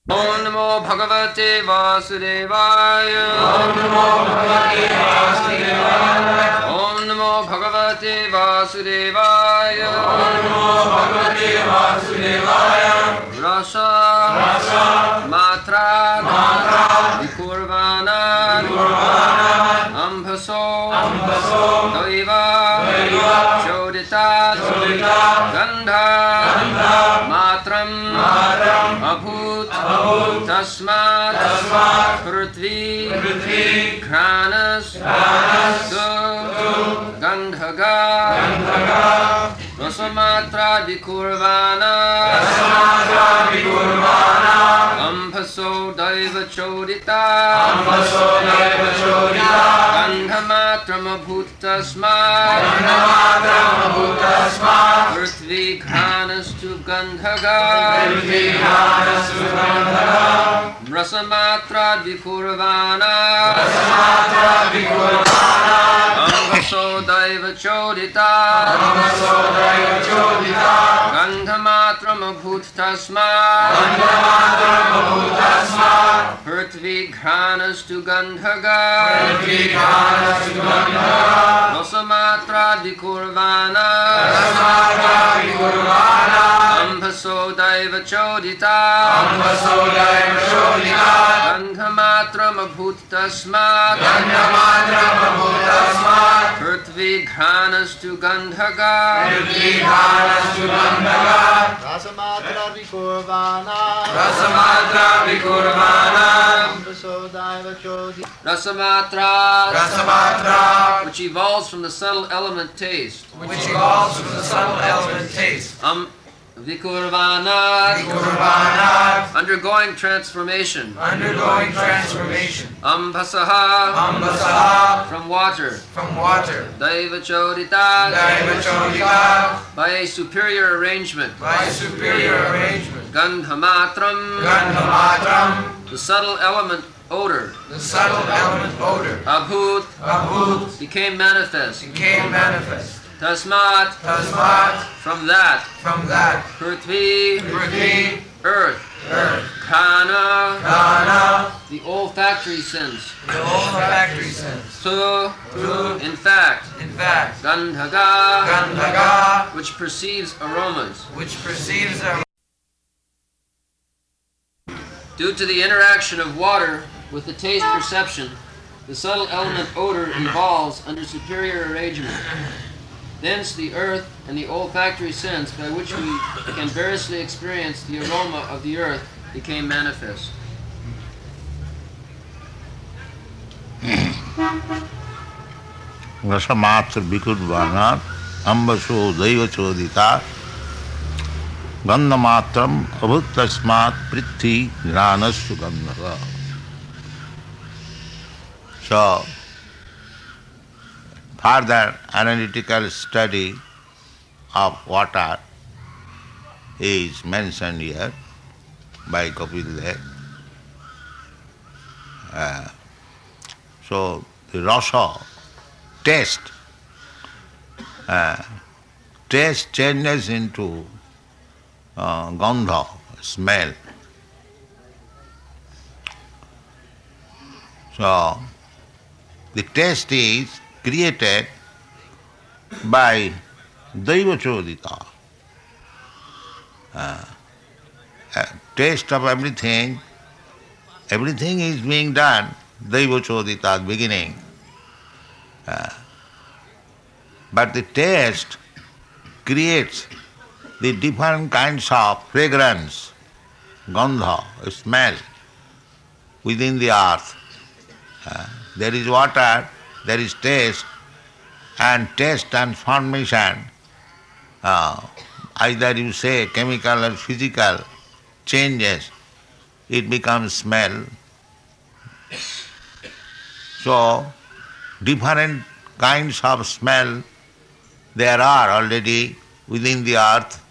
Om Namo Bhagavate Vasudevaya. Om Namo Bhagavate Vasudevaya. Om Namo Bhagavate Vasudevaya. Om Namo Bhagavate Vasudevaya. Rasa Matra Vikurvana Ambhaso Daiva Choditat Gandha Matram Abhut Tasmat Prithvi Kranas Gandhaga Rasamatra Vikurvana Ambhaso Daiva Chodita Gandhamatram Abhutasmat Prithvi Ghanastu Gandhaga Rasamatra Vikurvana Ambhaso Daiva Chodita Gandhamatram Abhutasmat Prithvi Ghanastu Gandhaga Rasamatra Vikurvana Ambhaso Daiva Chodita Gandhamatram Abhutasmat Prithvi Ghanastu Gandhaga Rasamatra Vikurvana Ambhaso Daiva Chodita Rasamatra, which evolves from the subtle element taste. Vikurvana, undergoing transformation. Ambhasaha, from water. Daiva Chodita, by a superior arrangement. Gandhamatram, the subtle element odor. Abhut, became manifest. Tasmat, from that. Prithvi, earth. Khana, the olfactory sense. Su, in fact. Gandhaga, which perceives aromas. Due to the interaction of water with the taste perception, the subtle element odor evolves under superior arrangement. Thence the earth and the olfactory sense by which we can variously experience the aroma of the earth became manifest. Rasamatra Vikurvana Ambhaso Daiva Chodita Gandhamatram Abhuttasmat Prithvi Ghanastu Gandhaga. So, further analytical study of water is mentioned here by Kapil Dev. So, the rasa, taste changes into gandha, smell. So, the taste is created by Daiva Chodita. Taste of everything is being done, Daiva Chodita at beginning. But the taste creates the different kinds of fragrance, gandha, smell within the earth. There is water, there is taste, and taste transformation, either you say chemical or physical changes, it becomes smell. So, different kinds of smell there are already within the earth.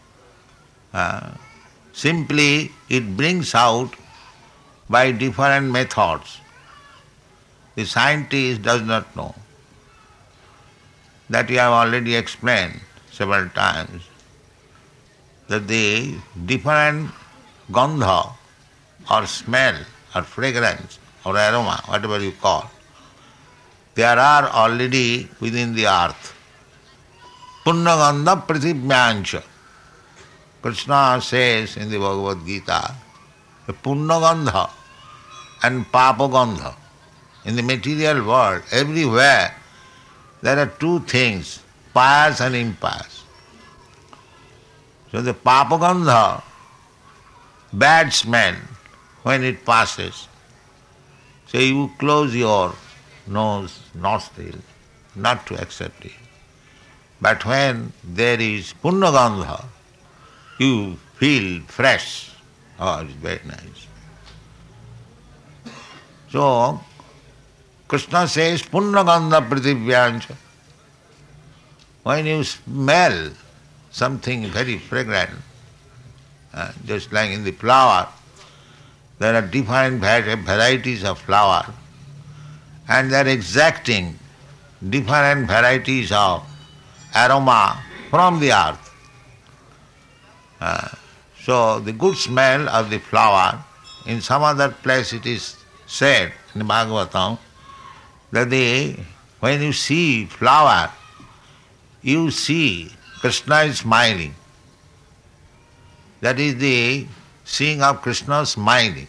Simply it brings out by different methods. The scientist does not know. That we have already explained several times, that the different gandha or smell or fragrance or aroma, whatever you call, there are already within the earth. Punnagandha prithibhyancha. Krishna says in the Bhagavad Gita, Punnagandha and Papagandha. In the material world, everywhere, there are two things, pious and impious. So the Papagandha, bad smell, when it passes, so you close your nose, nostril, not to accept it. But when there is Punnagandha, you feel fresh. Oh, it's very nice. So, Krishna says, Punnagandha prithibhyancha. When you smell something very fragrant, just like in the flower, there are different varieties of flower, and they are exacting different varieties of aroma from the earth. So the good smell of the flower, in some other place it is said in Bhagavatam, that when you see flower, you see Krishna is smiling. That is the seeing of Krishna smiling.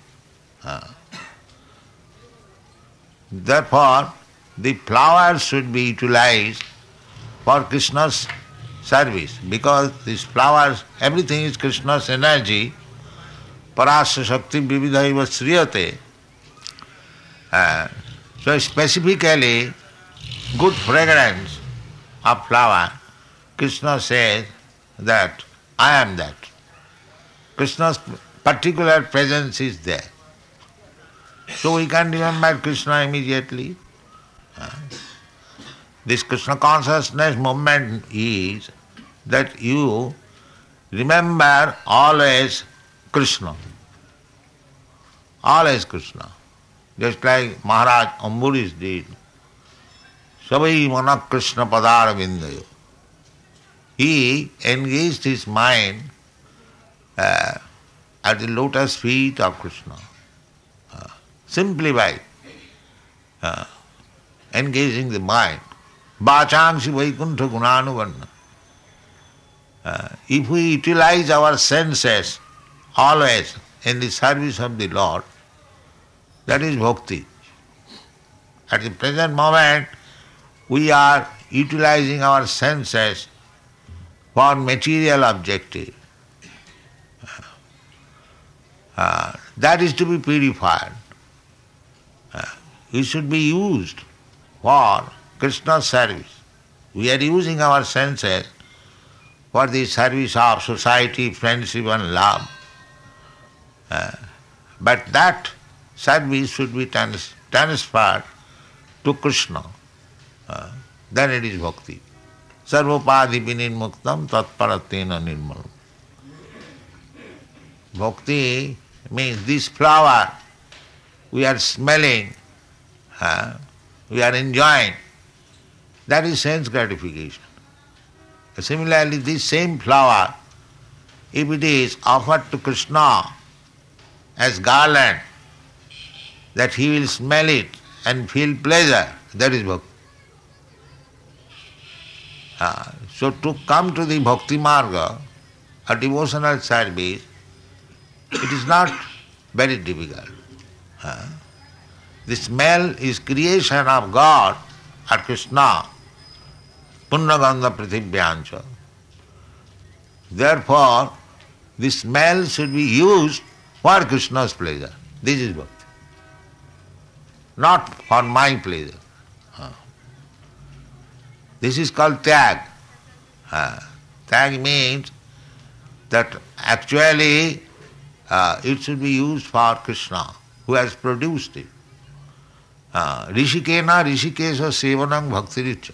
Therefore, the flowers should be utilized for Krishna's service, because these flowers, everything is Krishna's energy. Parasya Shakti Vividhaiva Sriyate. So specifically, good fragrance of flower, Krishna says that I am that. Krishna's particular presence is there. So we can remember Krishna immediately. This Krishna consciousness movement is that you remember always Krishna. Always Krishna. Just like Maharaj Ambarish did. Sabai mana Krishna padara vindayo. He engaged his mind at the lotus feet of Krishna. Simply by engaging the mind. Vachangsi Vaikuntha Gunanuvanna. If we utilize our senses always in the service of the Lord, that is bhakti. At the present moment, we are utilizing our senses for material objective. That is to be purified. It should be used for Krishna's service. We are using our senses for the service of society, friendship and love. But that service should be transferred to Krishna. Then it is bhakti. Sarvopadi vinirmuktam tatparatena nirmalam. Bhakti means this flower we are smelling, we are enjoying. That is sense gratification. Similarly, this same flower, if it is offered to Krishna as garland, that he will smell it and feel pleasure, that is bhakti. So to come to the bhakti marga, a devotional service, it is not very difficult. The smell is creation of God or Krishna, Punnagandha prithibhyancha. Therefore, the smell should be used for Krishna's pleasure. This is bhakti. Not for my pleasure. This is called tyag. Tyag means that actually it should be used for Krishna, who has produced it. Rishikena rishikesha sevanam bhaktiricha.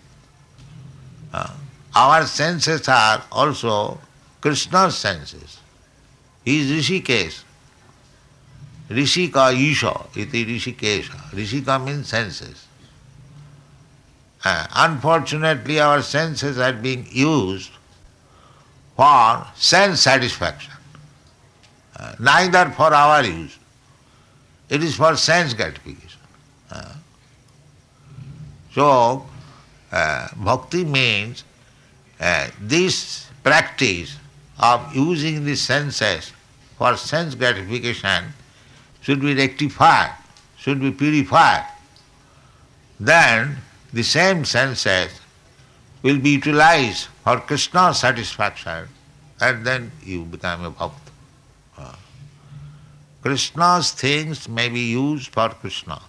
Our senses are also Krishna's senses. He is Rishikesh. Rishika Isha iti Rishikesha. Rishika means senses. Unfortunately, our senses are being used for sense satisfaction. neither for our use. It is for sense gratification. So, bhakti means this practice of using the senses for sense gratification should be rectified, should be purified. Then the same senses will be utilized for Krishna's satisfaction, and then you become a bhakt. Krishna's things may be used for Krishna.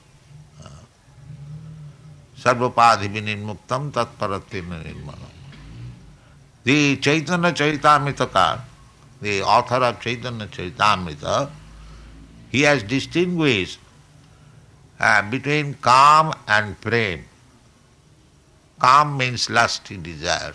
Sarvapadhi vinimuktam tatparatina nirmanam. The Chaitanya Charitamrita, the author of Chaitanya Charitamrita, he has distinguished between Kam and Prem. Kam means lusty desires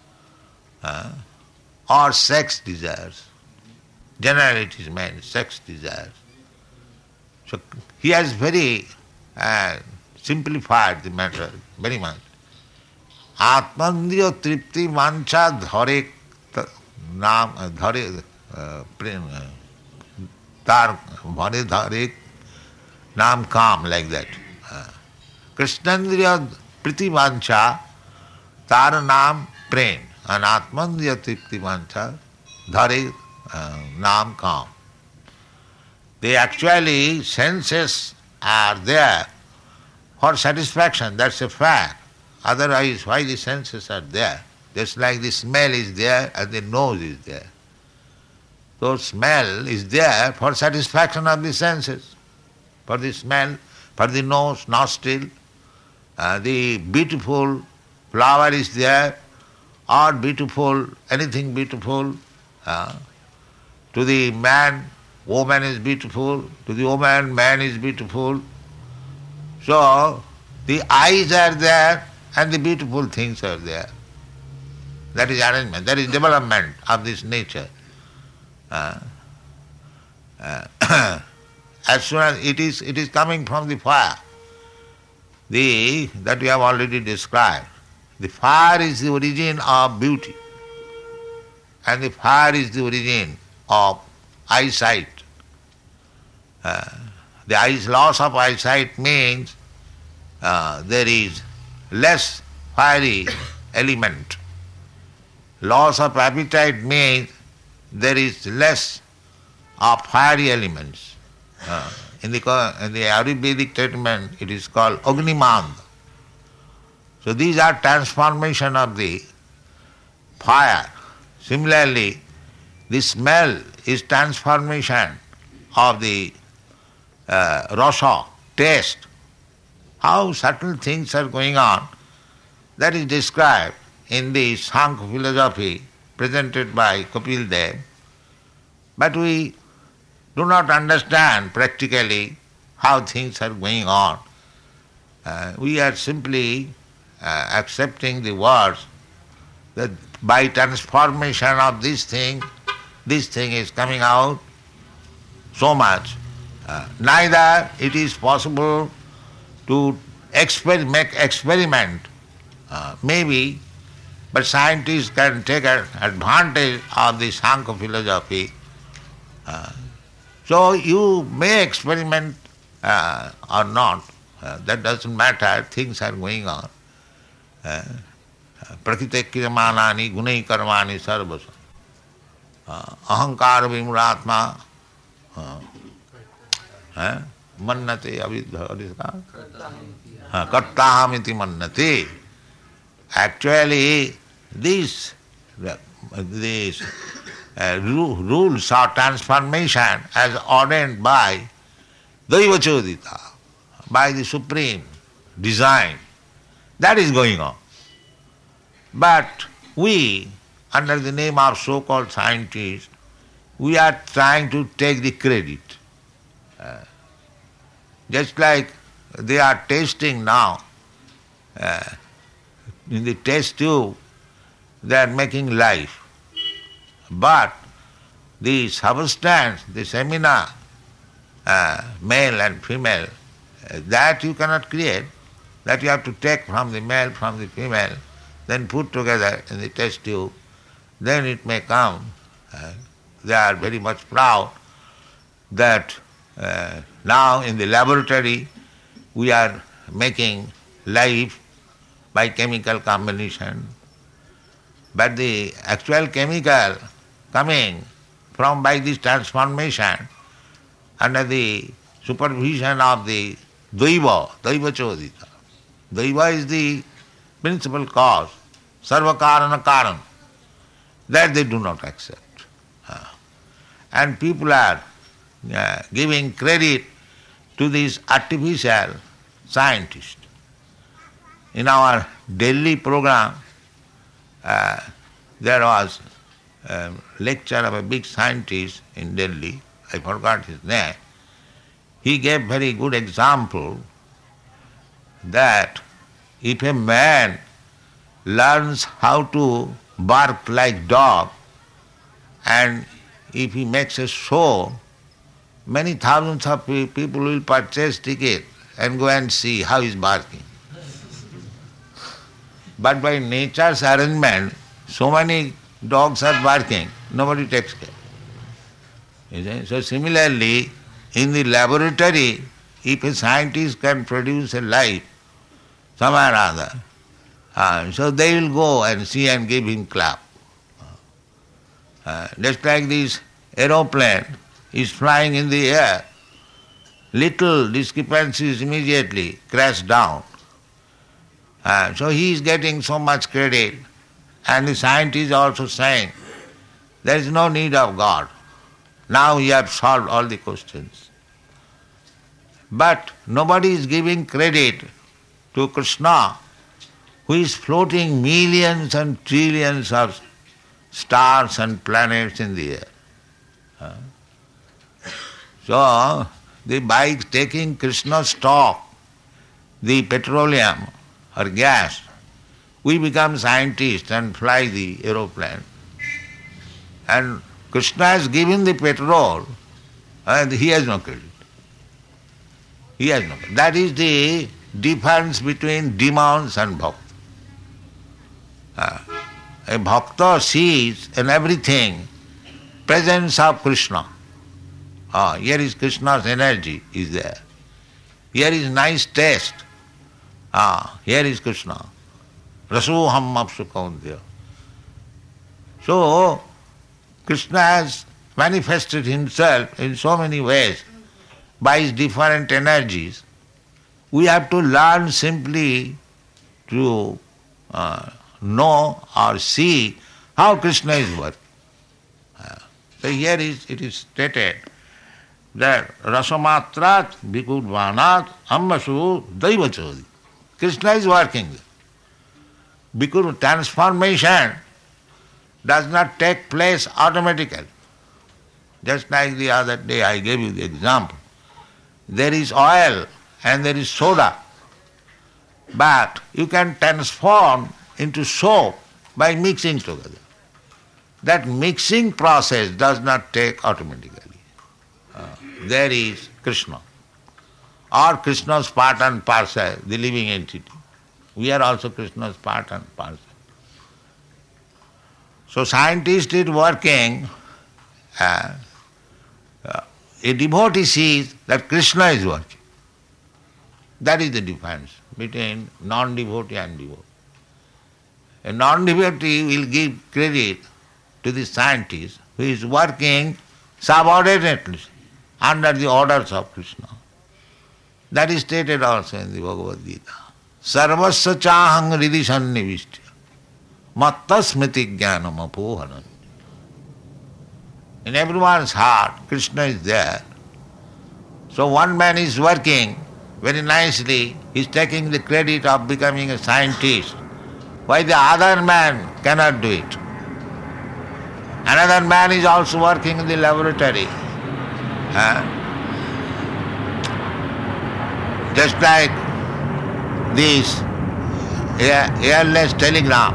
or sex desires. Generally it is meant sex desires. So he has very simplified the matter very much. Atmandriya tripti mancha dhare naam dhare prem tar bhare dhare naam kam, like that. Krishnandriya priti mancha tar naam prem, and Atmandriya tripti mancha dhare naam kam. They actually, senses are there for satisfaction, that's a fact. Otherwise, why the senses are there? Just like the smell is there and the nose is there. So smell is there for satisfaction of the senses. For the smell, for the nose, nostril, the beautiful flower is there, or beautiful, anything beautiful. To the man, woman is beautiful. To the woman, man is beautiful. So, the eyes are there and the beautiful things are there. That is arrangement, that is development of this nature. As soon as it is coming from the fire, that we have already described. The fire is the origin of beauty, and the fire is the origin of eyesight. The loss of eyesight means there is less fiery element. Loss of appetite means there is less of fiery elements. In the Ayurvedic treatment it is called Agnimand. So these are transformation of the fire. Similarly, the smell is transformation of the rasa, taste. How subtle things are going on, that is described in the Sankhya philosophy presented by Kapil Dev. But we do not understand practically how things are going on. We are simply accepting the words that by transformation of this thing is coming out so much. Neither it is possible to make experiment, maybe, but scientists can take advantage of the Sankhya philosophy. So you may experiment or not, that doesn't matter, things are going on. Prakrite kriyamanani gunai karmani sarvasa. Ahankara vimuratma mannate avidha kartahamiti mannate. Actually, these rules of transformation as ordained by Daivachodita, by the Supreme Design, that is going on. But we, under the name of so-called scientists, we are trying to take the credit. Just like they are tasting now, in the test tube, they are making life. But the substance, the semina, male and female, that you cannot create. That you have to take from the male, from the female, then put together in the test tube. Then it may come. They are very much proud that now in the laboratory we are making life by chemical combination, but the actual chemical coming from by this transformation under the supervision of the Daiva Chodita. Daiva is the principal cause, Sarva Karana Karan. That they do not accept. And people are giving credit to these artificial scientists. In our Delhi program, there was a lecture of a big scientist in Delhi, I forgot his name. He gave very good example that if a man learns how to bark like dog, and if he makes a show, many thousands of people will purchase ticket and go and see how he is barking. But by nature's arrangement, so many dogs are barking, nobody takes care. You see? So similarly, in the laboratory, if a scientist can produce a life, somewhere or other, so they will go and see and give him clap. Just like this aeroplane is flying in the air, little discrepancies immediately crash down. So he is getting so much credit, and the scientist is also saying, there is no need of God. Now we have solved all the questions. But nobody is giving credit to Krishna, who is floating millions and trillions of stars and planets in the air. So, by taking Krishna's stock, the petroleum or gas, we become scientists and fly the aeroplane. And Krishna has given the petrol, and he has no credit. He has no credit. That is the difference between demons and bhakta. A bhakta sees in everything presence of Krishna. Here is Krishna's energy is there. Here is nice taste. Here is Krishna. Rasoham apsu kauntya. So, Krishna has manifested himself in so many ways by his different energies. We have to learn simply to know or see how Krishna is working. So here it is stated that Rasamatrat Bhikurvanat Ammasu Daivachodi. Krishna is working. Because transformation does not take place automatically. Just like the other day I gave you the example. There is oil and there is soda, but you can transform into soap by mixing together. That mixing process does not take automatically. There is Krishna, or Krishna's part and parcel, the living entity. We are also Krishna's part and parcel. So scientist is working, a devotee sees that Krishna is working. That is the difference between non-devotee and devotee. A non-devotee will give credit to the scientist who is working subordinately under the orders of Krishna. That is stated also in the Bhagavad Gita. Sarvasya chahang ridhi sannivishya matta smriti jnanam apohanam. In everyone's heart, Krishna is there. So one man is working very nicely, he is taking the credit of becoming a scientist. Why the other man cannot do it? Another man is also working in the laboratory. Just like this airless telegram,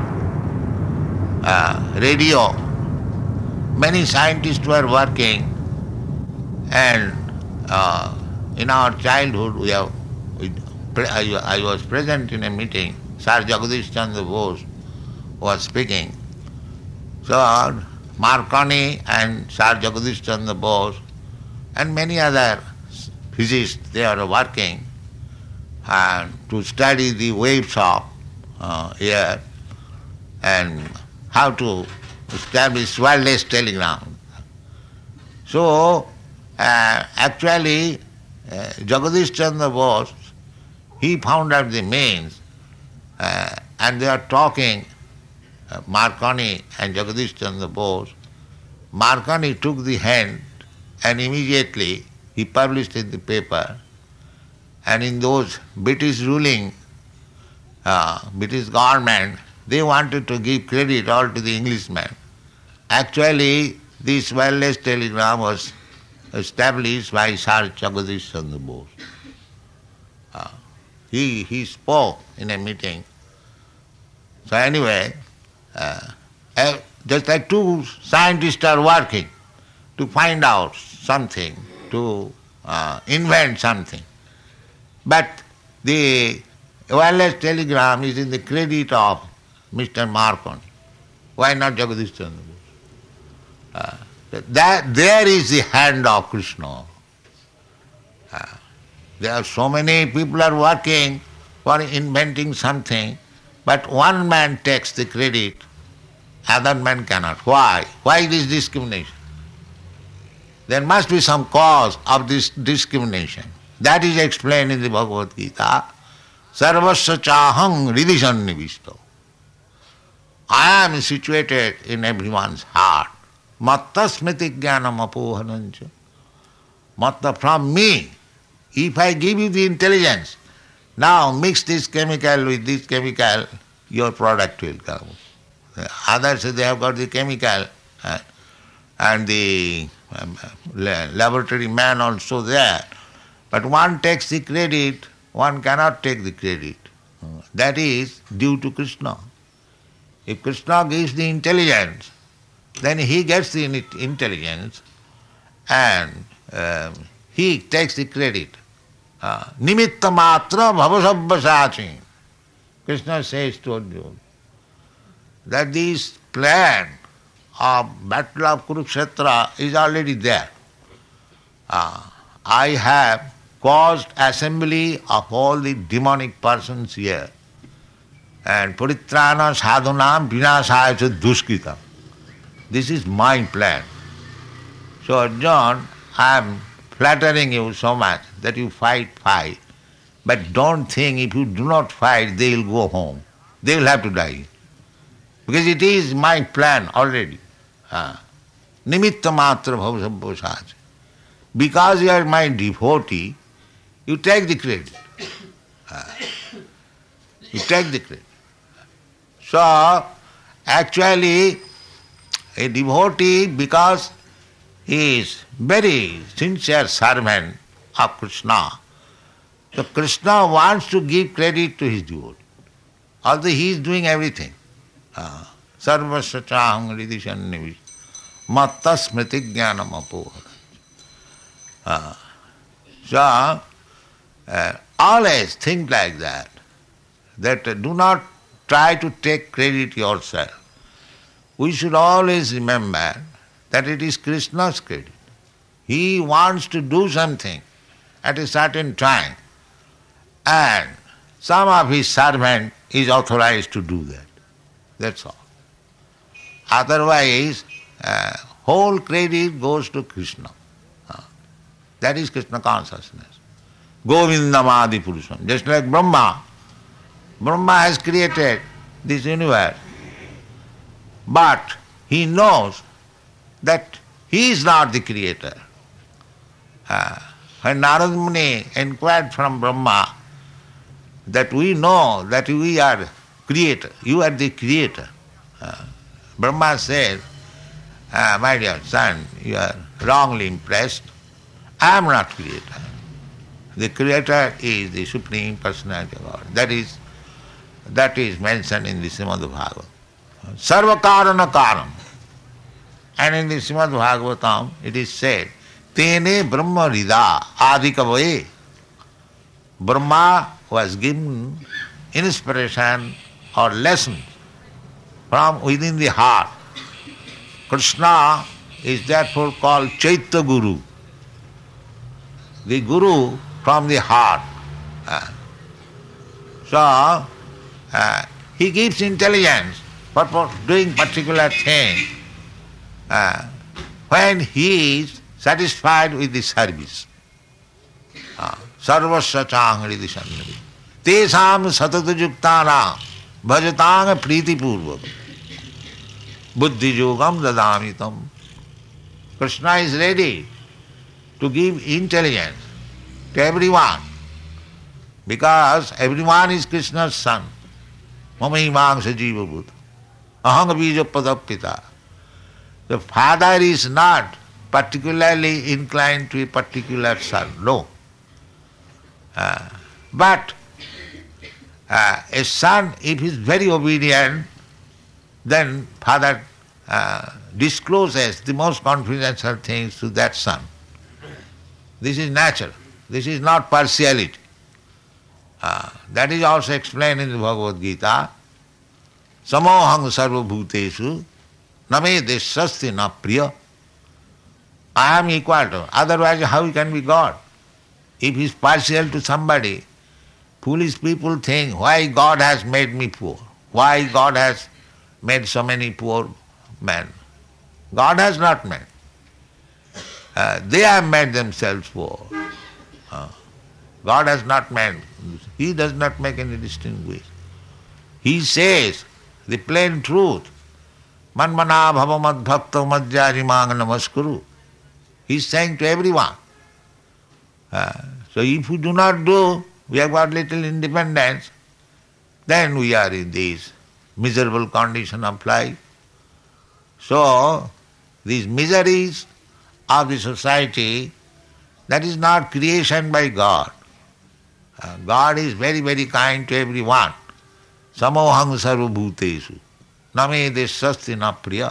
radio, many scientists were working, and in our childhood I was present in a meeting. Sir Jagadish Chandra Bose was speaking. So Marconi and Sir Jagadish Chandra Bose, and many other physicists, they are working to study the waves of air and how to establish wireless telegram. So, actually, Jagadish Chandra Bose, he found out the means, and they are talking, Marconi and Jagadish Chandra Bose. Marconi took the hand and immediately he published in the paper, and in those British ruling, British government, they wanted to give credit all to the Englishman. Actually, this wireless telegram was established by Sir Jagadish Chandra Bose. He spoke in a meeting. So anyway, just like two scientists are working to find out something, to invent something. But the wireless telegram is in the credit of Mr. Marconi. Why not Jagadish Chandra Bose? There is the hand of Krishna. There are so many people are working for inventing something, but one man takes the credit, other man cannot. Why? Why this discrimination? There must be some cause of this discrimination. That is explained in the Bhagavad Gita. Sarvasya chahang hridhi sannivishto. I am situated in everyone's heart. Matta smriti jnanam apohanancha. Matta, from me. If I give you the intelligence, now mix this chemical with this chemical, your product will come. Others, they have got the chemical and the laboratory man also there. But one takes the credit, one cannot take the credit. That is due to Krishna. If Krishna gives the intelligence, then he gets the intelligence and he takes the credit. Nimitta matra bhavasabhasachi. Krishna says to Arjuna that this plan of battle of Kurukshetra is already there. I have caused assembly of all the demonic persons here. And paritrana sadhunam vinasaya cha duskritam. This is my plan. So Arjuna, I am flattering you so much that you fight. But don't think if you do not fight, they will go home. They will have to die. Because it is my plan already. Nimitta matra bhavasabhasach. Because you are my devotee, you take the credit. You take the credit. So, actually, a devotee, because he is very sincere servant of Krishna, so Krishna wants to give credit to his devotee. Although he is doing everything. Sarvasya chahang hridhi sannivishto. Matta smriti jnanam apohanancha. So, always think like that do not try to take credit yourself. We should always remember that it is Krishna's credit. He wants to do something at a certain time, and some of his servant is authorized to do that. That's all. Otherwise, whole credit goes to Krishna. That is Krishna consciousness. Govindam Adi Purusham. Just like Brahma. Brahma has created this universe. But he knows that he is not the creator. When Narad Muni inquired from Brahma that we know that we are creator, you are the creator. Brahma said, my dear son, you are wrongly impressed. I am not creator. The creator is the Supreme Personality of God. That is mentioned in the Srimad Bhagavatam. Sarva karana karam. And in the Srimad Bhagavatam it is said, Tene Brahma Rida Adikavaye. Brahma was given inspiration or lessons from within the heart. Krishna is therefore called Chaitya Guru. the Guru from the heart. So, he gives intelligence for doing particular thing when he is satisfied with the service. Sarvasya chāṅ sannavi. Tesāṁ satatayuktānaṁ bhajatāṁ prīti purvakam. Buddhi yogam dadāmitam. Krishna is ready to give intelligence to everyone because everyone is Krishna's son. Mamaimaṁ sajiva bhuta. Aham bija padapita. The father is not particularly inclined to a particular son, no. But a son, if he is very obedient, then father discloses the most confidential things to that son. This is natural. This is not partiality. That is also explained in the Bhagavad Gita. Samohang sarva bhuteshu name deshasti na priya. I am equal to. Otherwise, how he can be God? If he is partial to somebody, foolish people think, why God has made me poor? Why God has made so many poor men? God has not made. They have made themselves poor. God has not made. He does not make any distinguish. He says the plain truth. Manmana bhava mad bhakta madhyajimang namaskuru. He is saying to everyone. So if we do not do, we have got little independence, then we are in this miserable condition of life. So these miseries of the society, that is not creation by God. God is very, very kind to everyone. Samohang sarva bhuteshu name deshasti na priya.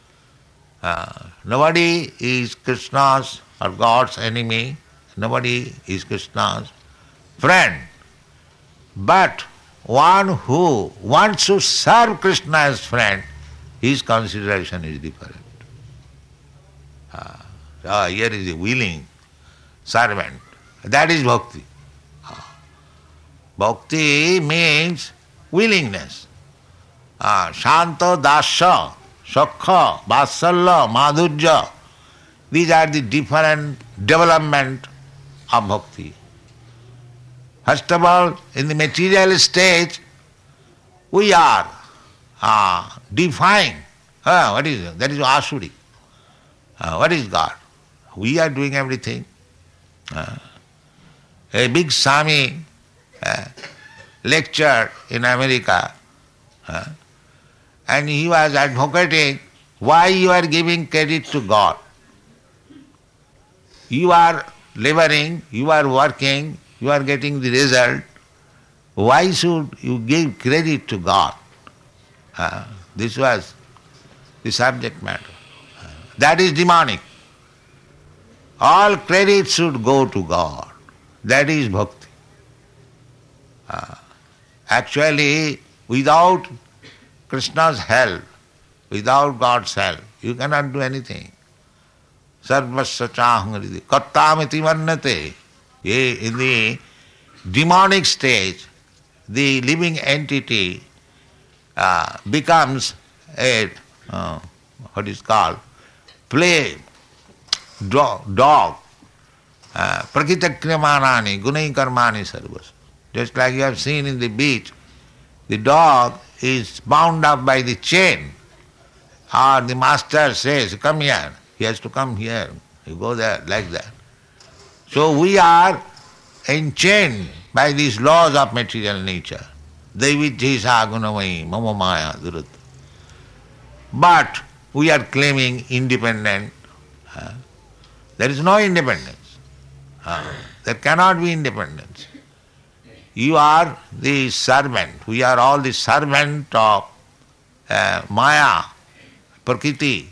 Nobody is Krishna's or God's enemy. Nobody is Krishna's friend. But one who wants to serve Krishna as friend, his consideration is different. Here is a willing servant. That is bhakti. Bhakti means willingness. Shanta, dasya, sakha, vatsalya, madhurya. These are the different development of bhakti. First of all, in the material stage, we are defying. What is it? That is asuri. What is God? We are doing everything. A big Swami lectured in America, and he was advocating why you are giving credit to God. You are laboring, you are working, you are getting the result. Why should you give credit to God? This was the subject matter. That is demonic. All credit should go to God. That is bhakti. Actually, without Krishna's help, without God's help, you cannot do anything. Sarvasya chāṅ kattāmiti vannate. In the demonic stage, the living entity becomes what is called play dog. Prakritakriyamanani gunai karmani sarvas. Just like you have seen in the beach, the dog is bound up by the chain. Or the master says, come here. He has to come here. You go there, like that. So we are enchained by these laws of material nature. Devidhisa gunamai mama maya durat. But we are claiming independent. There is no independence. There cannot be independence. You are the servant. We are all the servant of Maya, Prakriti,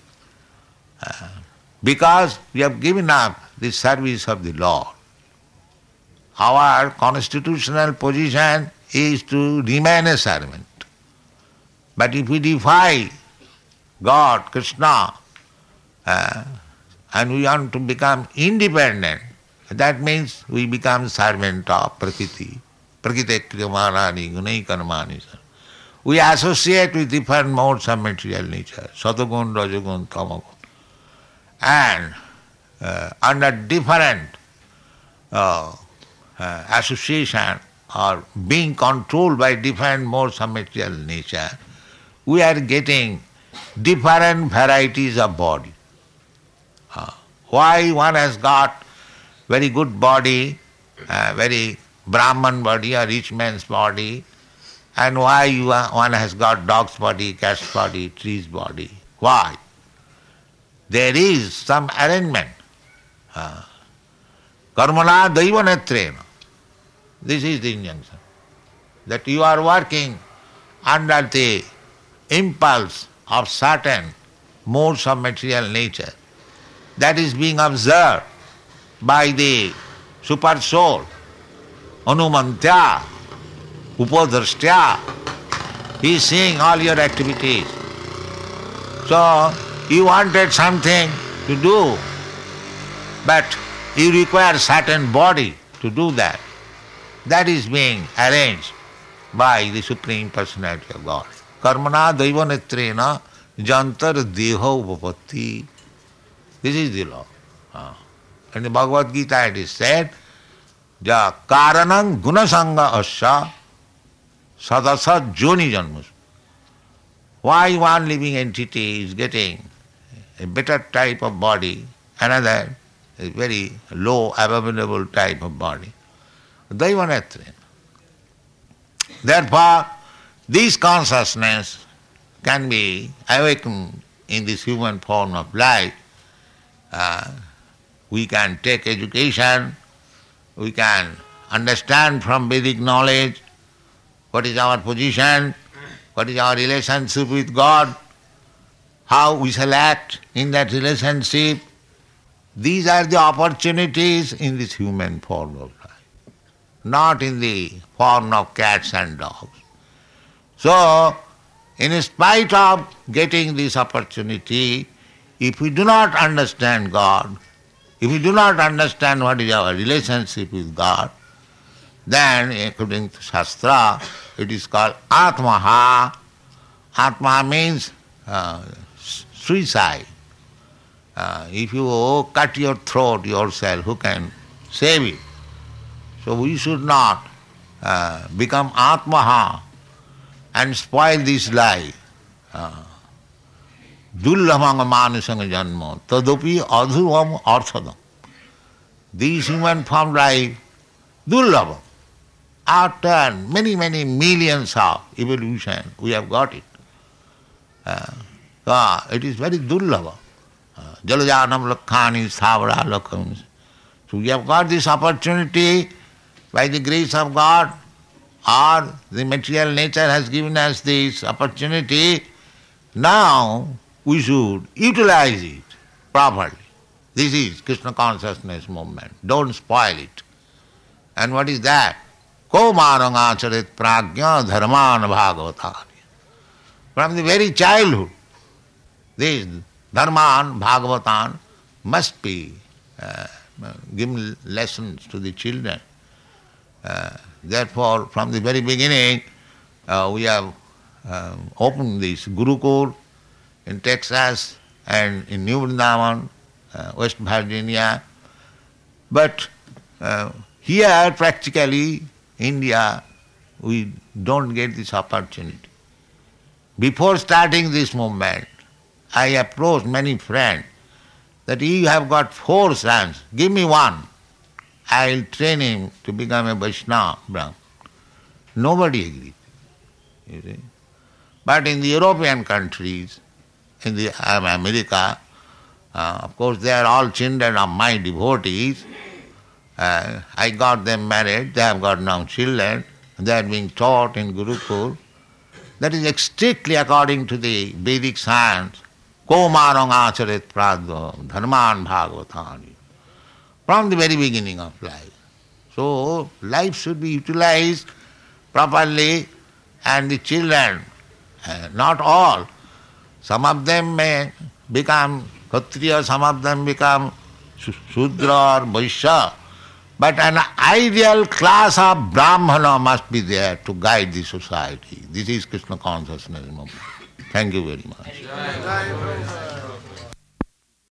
because we have given up the service of the Lord. Our constitutional position is to remain a servant. But if we defy God, Krishna, and we want to become independent, That means we become servant of Prakriti. Prakriti kriyamanani gunai karmani. We associate with different modes of material nature, Satagun, Rajagun, Tamagun. And under different association or being controlled by different modes of material nature, we are getting different varieties of body. Why one has got very good body, very Brahman body, a rich man's body, and why one has got dog's body, cat's body, tree's body? Why? There is some arrangement. Karmana daiva netrena. This is the injunction. That you are working under the impulse of certain modes of material nature. That is being observed by the super soul, Anumantya, Upadrashtya. He is seeing all your activities. So, you wanted something to do, but you require certain body to do that. That is being arranged by the Supreme Personality of God. Karmana daiva netrena jantar deho upapatti. This is the law. In the Bhagavad Gita it is said, ja karanam gunasanga asya sadasat joni janmus. Why one living entity is getting a better type of body, another a very low, abominable type of body? Daiva netrena. Therefore, this consciousness can be awakened in this human form of life. We can take education, we can understand from Vedic knowledge what is our position, what is our relationship with God, how we shall act in that relationship. These are the opportunities in this human form of life, not in the form of cats and dogs. So, in spite of getting this opportunity, if we do not understand God, if we do not understand what is our relationship with God, then according to Shastra, it is called Atmaha. Atmaha means suicide. If you cut your throat yourself, who can save it? So we should not become Atmaha and spoil this life. Dullabhanga manusanga janma tadopi adhuvam arthadam. This human form life, dullabha. After many, many millions of evolution, we have got it. It is very dullabha. Jalajanam lakhani thavara lakhams. So we have got this opportunity by the grace of God, or the material nature has given us this opportunity. Now we should utilize it properly. This is Krishna consciousness movement. Don't spoil it. And what is that? Kaumarang acharit prajna dharman bhagavatani. From the very childhood, this dharman bhagavatan must be given lessons to the children. Therefore, from the very beginning, we have opened this Gurukul in Texas and in New Vrindavan, West Virginia. But here, practically, India, we don't get this opportunity. Before starting this movement, I approached many friends that you have got 4 sons, give me one. I will train him to become a Vaishnava Brahmin. Nobody agreed. You see. But in the European countries, in the America, of course they are all children of my devotees. I got them married, they have got now children, they are being taught in Gurukul. That is strictly according to the Vedic science. Kaumarang acharit pradva dharman bhagavatani. From the very beginning of life. So, life should be utilized properly, and the children, not all, some of them may become Kshatriya, some of them become Shudra or Vaishya, But an ideal class of Brahmana must be there to guide the society. This is Krishna consciousness movement. Thank you very much.